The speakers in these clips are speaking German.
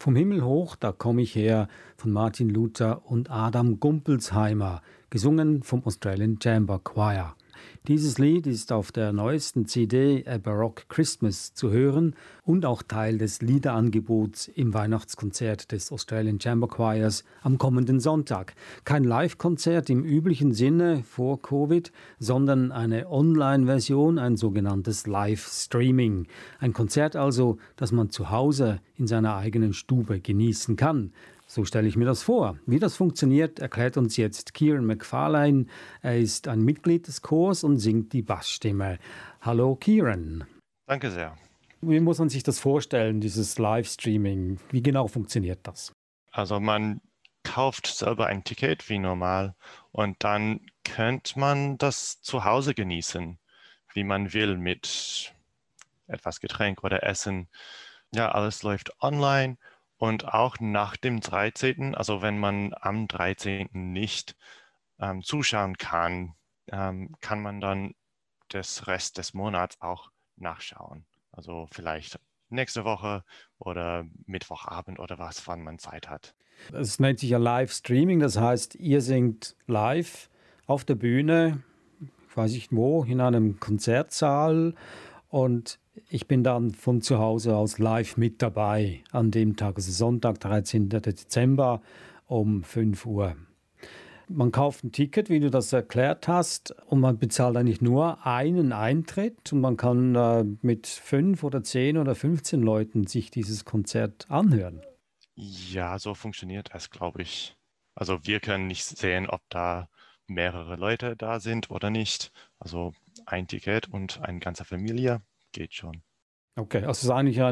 Vom Himmel hoch, da komme ich her von Martin Luther und Adam Gumpelsheimer, gesungen vom Australian Chamber Choir. Dieses Lied ist auf der neuesten CD A Baroque Christmas zu hören und auch Teil des Liederangebots im Weihnachtskonzert des Australian Chamber Choirs am kommenden Sonntag. Kein Live-Konzert im üblichen Sinne vor Covid, sondern eine Online-Version, ein sogenanntes Live-Streaming. Ein Konzert also, das man zu Hause in seiner eigenen Stube genießen kann. So stelle ich mir das vor. Wie das funktioniert, erklärt uns jetzt Kieran McFarlane. Er ist ein Mitglied des Chors und singt die Bassstimme. Hallo Kieran. Danke sehr. Wie muss man sich das vorstellen, dieses Livestreaming? Wie genau funktioniert das? Also man kauft selber ein Ticket wie normal und dann könnte man das zu Hause genießen, wie man will, mit etwas Getränk oder Essen. Ja, alles läuft online. Und auch nach dem 13., also wenn man am 13. nicht zuschauen kann, kann man dann das Rest des Monats auch nachschauen. Also vielleicht nächste Woche oder Mittwochabend oder was, wann man Zeit hat. Es nennt sich ja Live-Streaming, das heißt, ihr singt live auf der Bühne, ich weiß nicht wo, in einem Konzertsaal und ich bin dann von zu Hause aus live mit dabei an dem Tag, also Sonntag, 13. Dezember um 5 Uhr. Man kauft ein Ticket, wie du das erklärt hast, und man bezahlt eigentlich nur einen Eintritt und man kann mit 5 oder 10 oder 15 Leuten sich dieses Konzert anhören. Ja, so funktioniert das, glaube ich. Also wir können nicht sehen, ob da mehrere Leute da sind oder nicht. Also ein Ticket und eine ganze Familie geht schon. Okay, also es ist eigentlich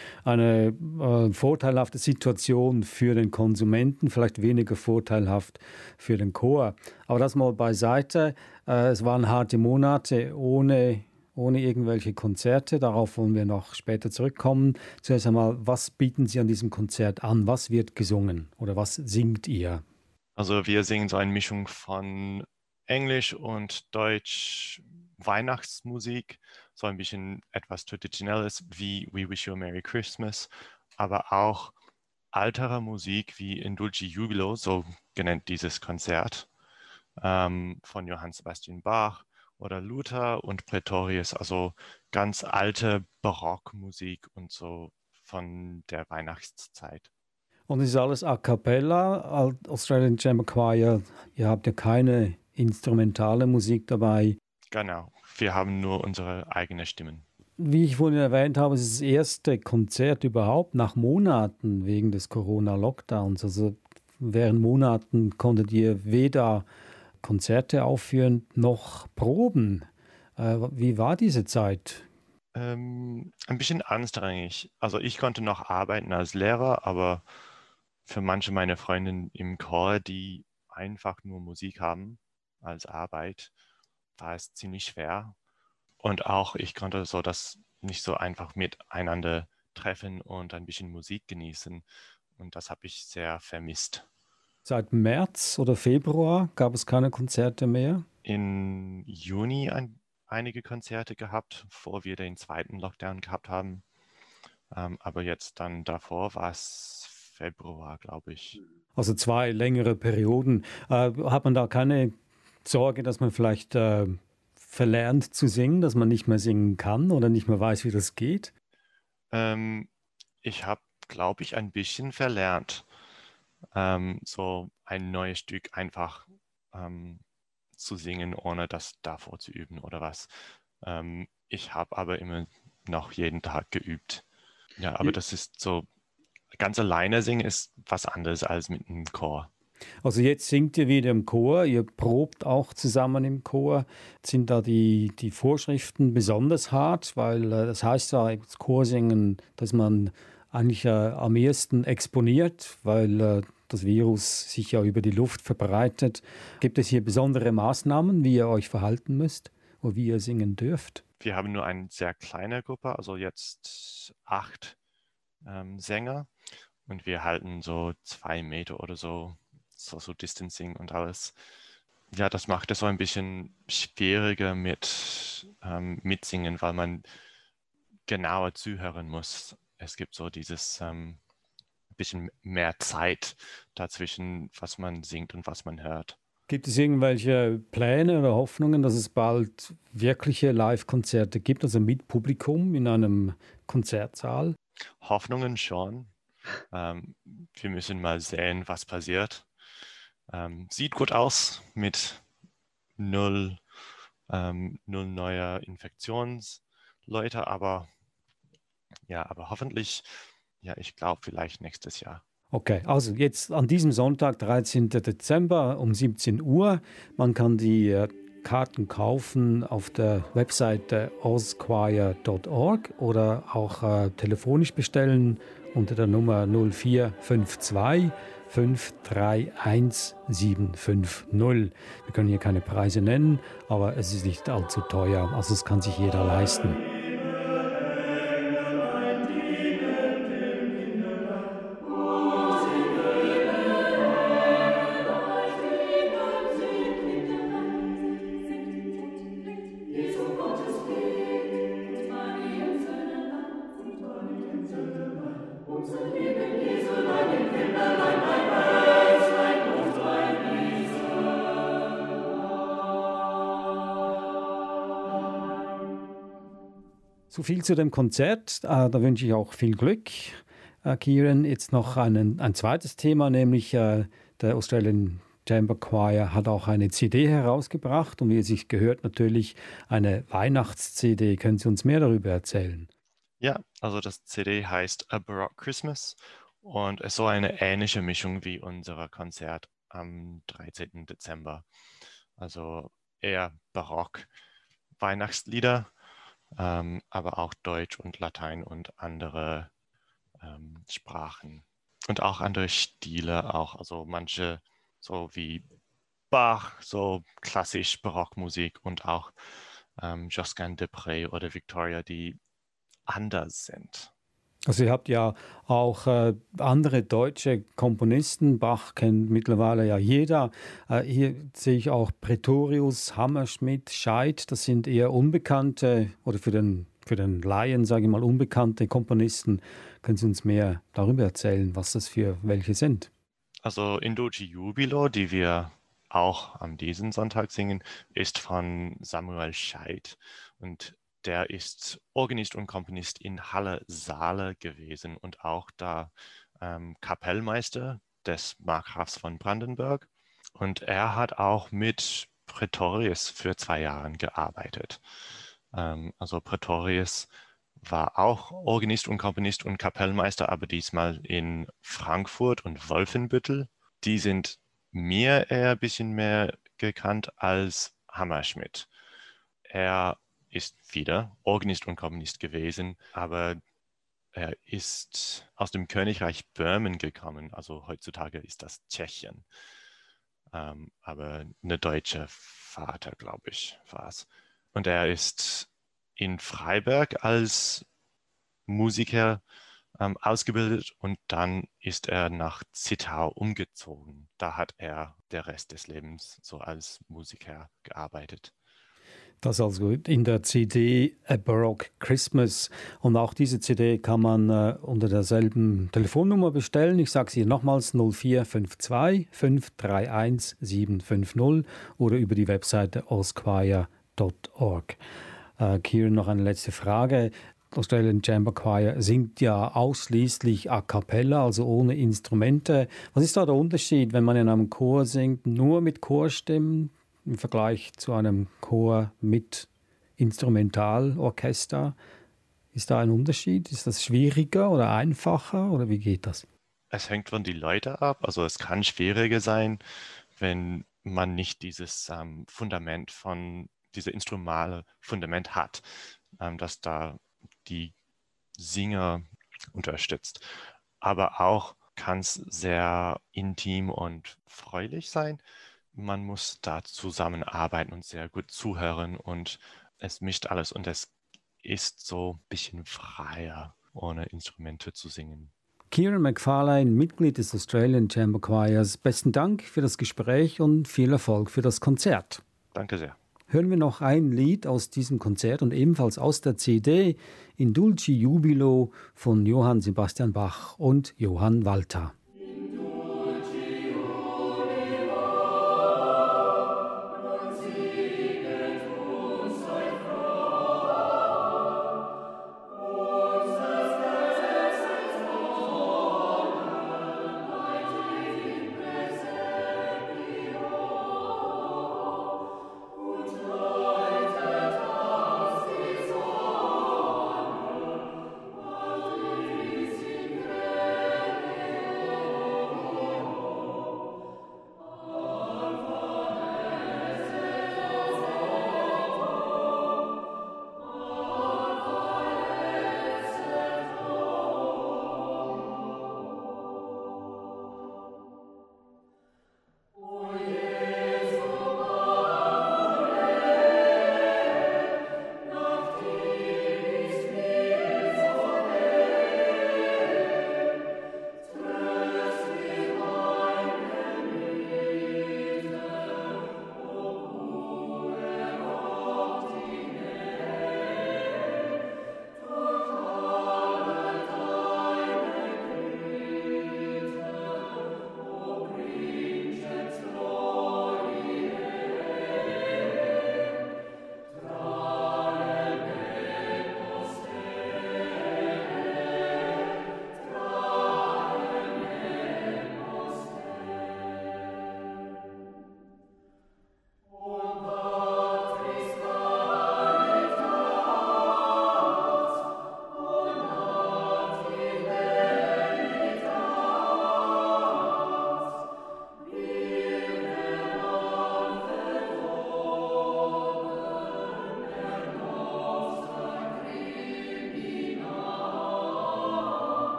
eine vorteilhafte Situation für den Konsumenten, vielleicht weniger vorteilhaft für den Chor. Aber das mal beiseite. Es waren harte Monate ohne irgendwelche Konzerte. Darauf wollen wir noch später zurückkommen. Zuerst einmal, was bieten Sie an diesem Konzert an? Was wird gesungen oder was singt ihr? Also wir singen so eine Mischung von Englisch und Deutsch, Weihnachtsmusik, so ein bisschen etwas Traditionelles wie We Wish You a Merry Christmas, aber auch ältere Musik wie In Dulci Jubilo, so genannt dieses Konzert, von Johann Sebastian Bach oder Luther und Pretorius, also ganz alte Barockmusik und so von der Weihnachtszeit. Und es ist alles a cappella, Australian Chamber Choir. Ihr habt ja keine instrumentale Musik dabei. Genau, wir haben nur unsere eigenen Stimmen. Wie ich vorhin erwähnt habe, es ist das erste Konzert überhaupt nach Monaten wegen des Corona-Lockdowns. Also während Monaten konntet ihr weder Konzerte aufführen noch proben. Wie war diese Zeit? Ein bisschen anstrengend. Also ich konnte noch arbeiten als Lehrer, aber für manche meiner Freundinnen im Chor, die einfach nur Musik haben als Arbeit, war es ziemlich schwer. Und auch ich konnte so das nicht so einfach miteinander treffen und ein bisschen Musik genießen. Und das habe ich sehr vermisst. Seit März oder Februar gab es keine Konzerte mehr? Im Juni einige Konzerte gehabt, bevor wir den zweiten Lockdown gehabt haben. Aber jetzt dann davor war es Februar, glaube ich. Also 2 längere Perioden. Hat man da keine Sorge, dass man vielleicht verlernt zu singen, dass man nicht mehr singen kann oder nicht mehr weiß, wie das geht? Ähm, Ich habe, glaube ich, ein bisschen verlernt, so ein neues Stück einfach ähm, zu singen, ohne das davor zu üben oder was. Ich habe aber immer noch jeden Tag geübt. Ja, aber das ist so, ganz alleine singen ist was anderes als mit einem Chor. Also jetzt singt ihr wieder im Chor, ihr probt auch zusammen im Chor. Sind da die Vorschriften besonders hart? Weil das heißt ja, das Chorsingen, dass man eigentlich am ehesten exponiert, weil das Virus sich ja über die Luft verbreitet. Gibt es hier besondere Maßnahmen, wie ihr euch verhalten müsst oder wie ihr singen dürft? Wir haben nur eine sehr kleine Gruppe, also jetzt 8 Sänger und wir halten so 2 Meter oder so, Social Distancing und alles. Ja, das macht es so ein bisschen schwieriger mit Mitsingen, weil man genauer zuhören muss. Es gibt so dieses bisschen mehr Zeit dazwischen, was man singt und was man hört. Gibt es irgendwelche Pläne oder Hoffnungen, dass es bald wirkliche Live-Konzerte gibt, also mit Publikum in einem Konzertsaal? Hoffnungen schon. Wir müssen mal sehen, was passiert. Sieht gut aus mit null neuer Infektionsleute, aber hoffentlich, ich glaube vielleicht nächstes Jahr. Okay, also jetzt an diesem Sonntag, 13. Dezember um 17 Uhr. Man kann die Karten kaufen auf der Webseite ozchoir.org oder auch telefonisch bestellen unter der Nummer 0452 531 750. Wir können hier keine Preise nennen, aber es ist nicht allzu teuer, also es kann sich jeder leisten. So viel zu dem Konzert. Da wünsche ich auch viel Glück. Kieran, jetzt noch ein zweites Thema, nämlich der Australian Chamber Choir hat auch eine CD herausgebracht und wie es sich gehört, natürlich eine Weihnachts-CD. Können Sie uns mehr darüber erzählen? Ja, also das CD heißt A Baroque Christmas und es soll eine ähnliche Mischung wie unser Konzert am 13. Dezember. Also eher barock Weihnachtslieder, aber auch Deutsch und Latein und andere Sprachen. Und auch andere Stile auch, also manche so wie Bach, so klassisch Barockmusik und auch Josquin des Prez oder Victoria, die anders sind. Also ihr habt ja auch andere deutsche Komponisten. Bach kennt mittlerweile ja jeder. Hier sehe ich auch Pretorius, Hammerschmidt, Scheidt. Das sind eher unbekannte oder für den Laien, sage ich mal, unbekannte Komponisten. Können Sie uns mehr darüber erzählen, was das für welche sind? Also Induce Jubilo, die wir auch am diesen Sonntag singen, ist von Samuel Scheidt und der ist Organist und Komponist in Halle-Saale gewesen und auch da Kapellmeister des Markgrafs von Brandenburg. Und er hat auch mit Pretorius für 2 Jahre gearbeitet. Also Pretorius war auch Organist und Komponist und Kapellmeister, aber diesmal in Frankfurt und Wolfenbüttel. Die sind mir eher ein bisschen mehr gekannt als Hammerschmidt. Er ist wieder Organist und Komponist gewesen, aber er ist aus dem Königreich Böhmen gekommen. Also heutzutage ist das Tschechien. Aber eine deutsche Vater, glaube ich, war es. Und er ist in Freiberg als Musiker ausgebildet und dann ist er nach Zittau umgezogen. Da hat er den Rest des Lebens so als Musiker gearbeitet. Das also in der CD A Baroque Christmas. Und auch diese CD kann man unter derselben Telefonnummer bestellen. Ich sage sie nochmals 0452 531 750 oder über die Webseite ozchoir.org. Kieran, noch eine letzte Frage. Australian Chamber Choir singt ja ausschließlich a cappella, also ohne Instrumente. Was ist da der Unterschied, wenn man in einem Chor singt, nur mit Chorstimmen im Vergleich zu einem Chor mit Instrumentalorchester? Ist da ein Unterschied? Ist das schwieriger oder einfacher oder wie geht das? Es hängt von den Leuten ab. Also es kann schwieriger sein, wenn man nicht dieses Fundament von diese instrumentale Fundament hat, dass da die Singer unterstützt. Aber auch kann es sehr intim und fröhlich sein. Man muss da zusammenarbeiten und sehr gut zuhören und es mischt alles und es ist so ein bisschen freier, ohne Instrumente zu singen. Kieran McFarlane, Mitglied des Australian Chamber Choirs. Besten Dank für das Gespräch und viel Erfolg für das Konzert. Danke sehr. hören wir noch ein Lied aus diesem Konzert und ebenfalls aus der CD In Dulci Jubilo von Johann Sebastian Bach und Johann Walter.